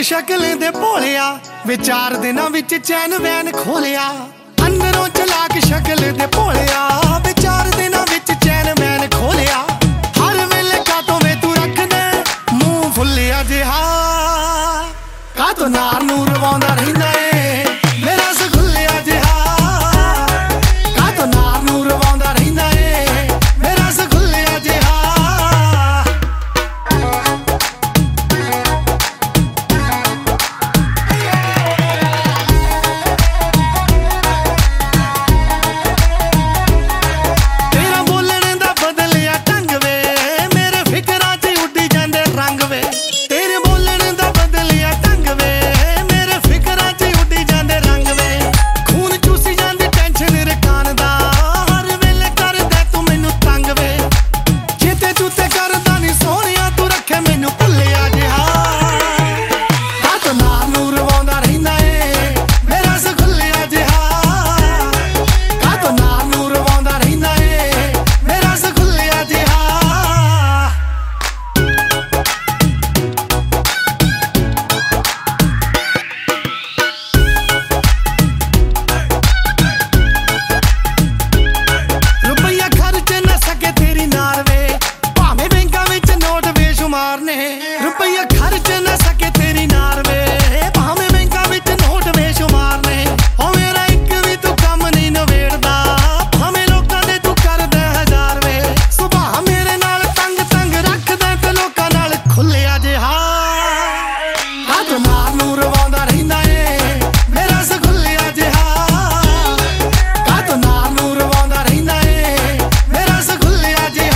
ਸ਼ਕਲ ਦੇ ਭੋਲਿਆ ਵੇ 4 ਦਿਨਾਂ ਵਿੱਚ ਚੈਨ ਵੈਨ ਖੋਲਿਆ। ਅੰਦਰੋਂ ਚਲਾਕ ਸ਼ਕਲ ਦੇ ਭੋਲਿਆ ਵੇ 4 ਦਿਨਾਂ ਵਿੱਚ ਚੈਨ ਵੈਨ ਖੋਲਿਆ। ਹਰ ਵੇਲੇ ਕਾਤੋਂ ਵੇ ਤੂੰ ਰੱਖਦਾ ਮੂੰਹ ਫੁੱਲਿਆ ਜਿਹਾ, ਕਾਤੋਂ ਨਾਰ ਨੂੰ ਰਵਾਉਂਦਾ ਰਹਿੰਦਾ ਏ ਮੇਰਾ ਸਖੁੱਲਿਆ ਜਿਹਾ, ਕਾਤੋਂ ਨਾਰ ਨੂੰ ਰਵਾਉਂਦਾ ਰਹਿੰਦਾ ਏ ਮੇਰਾ ਸਖੁੱਲਿਆ ਜਿਹਾ। ਰੁਪਈਆ ਖਰਚ ਨਾ ਸਕੇ ਤੇਰੀ ਨਾਰ ਵੇ ਭਾਵੇਂ ਬੈਂਕਾਂ ਵਿੱਚ ਨੋਟ ਬੇਸ਼ੁਮਾਰ ਨੇ। ਓ ਮੇਰਾ ਇੱਕ ਵੀ ਤੂੰ ਕੰਮ ਨਹੀਂ ਨਵੇੜਦਾ ਭਾਵੇਂ ਲੋਕਾਂ ਦੇ ਤੂੰ ਕਰਦਾ 1000 ਵੇ। ਸੁਭਾਅ ਮੇਰੇ ਨਾਲ ਤੰਗ ਤੰਗ ਰੱਖਦਾ ਤੇ ਲੋਕਾਂ ਨਾਲ ਖੁੱਲਿਆ ਜਿਹਾ, ਕਾਤੋਂ ਨਾਰ ਨੂੰ ਰਵਾਉਂਦਾ ਰਹਿੰਦਾ ਏ ਮੇਰਾ ਸਖੁੱਲਿਆ ਜਿਹਾ, ਕਾਤੋਂ ਨਾਰ ਨੂੰ ਰਵਾਉਂਦਾ ਰਹਿੰਦਾ ਏ ਮੇਰਾ ਸਖੁੱਲਿਆ ਜਿਹਾ।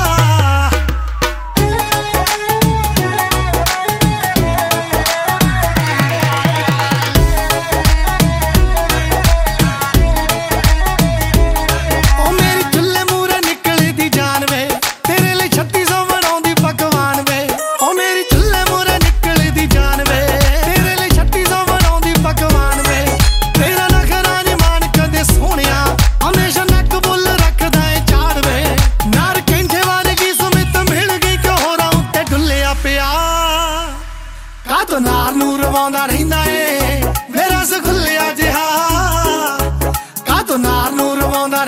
ਕਾਤੋਂ ਨਾਰ ਨੂੰ ਰਵਾਉਂਦਾ ਰਹਿੰਦਾ ਏ ਮੇਰਾ ਸਖੁੱਲਿਆ ਜਿਹਾ, ਕਾਤੋਂ ਨਾਰ ਨੂੰ ਰਵਾਉਂਦਾ